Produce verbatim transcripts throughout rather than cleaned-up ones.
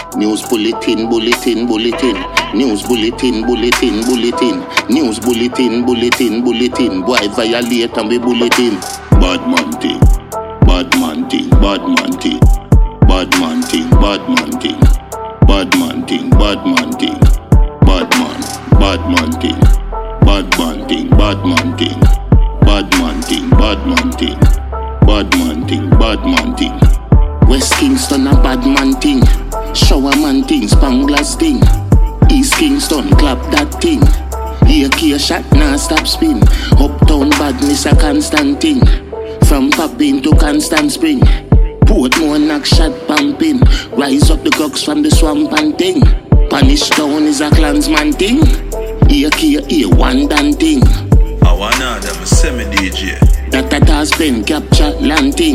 News bulletin, bulletin, bulletin. News bulletin, bulletin, bulletin. News bulletin, bulletin, bulletin. Boy violate and we bulletin. Bad man thing, bad man thing, bad man thing. Bad man thing, bad man thing. Bad man thing, bad man thing. Bad man, bad man thing. Bad man thing, bad man thing. Bad man thing, bad man thing. Bad man thing, bad man thing. West Kingston a bad man thing. Shower man thing, Spanglass thing. East Kingston clap that thing. Here key shot nah stop spin. Uptown badness a constant thing. From Poppin to Constant Spring. Portmore knock shot pumping. Rise up the cocks from the swamp and thing. Punish town is a clansman thing. Here key here one damn thing. I wanna them semi D J. That that has been capture land thing.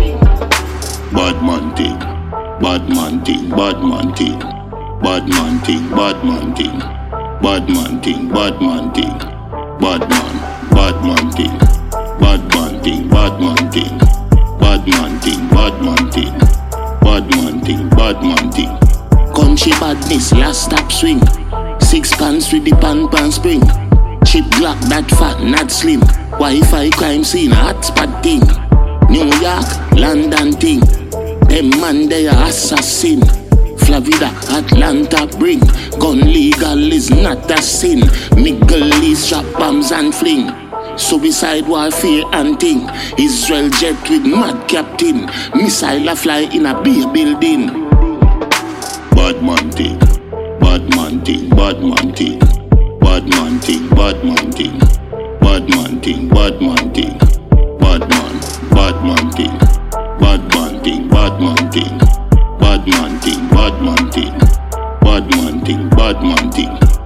Bad man thing, bad man thing, bad man thing. Bad man thing, bad man thing. Bad man thing, bad man thing. Bad man, bad man thing. Bad man thing, bad man thing. Bad man thing, bad man thing. Bad man thing, bad man thing. Country badness, last stop swing. Six pants with the pan pan spring. Chip black, that fat, not slim. Wi-Fi crime scene, hotspot thing. New York, London thing. Them man they are assassin. Florida, Atlanta bring. Gun legal is not a sin. Middle East drop bombs and fling. Suicide warfare and thing. Israel jet with mad captain. Missile a fly in a beer building. Bad man thing, bad man thing, bad man thing. Bad man thing, bad man thing. Bad man thing, bad man thing. Bad man, bad man thing. Bad man thing, bad man thing. Bad man thing, bad man thing. Bad man thing, bad man thing.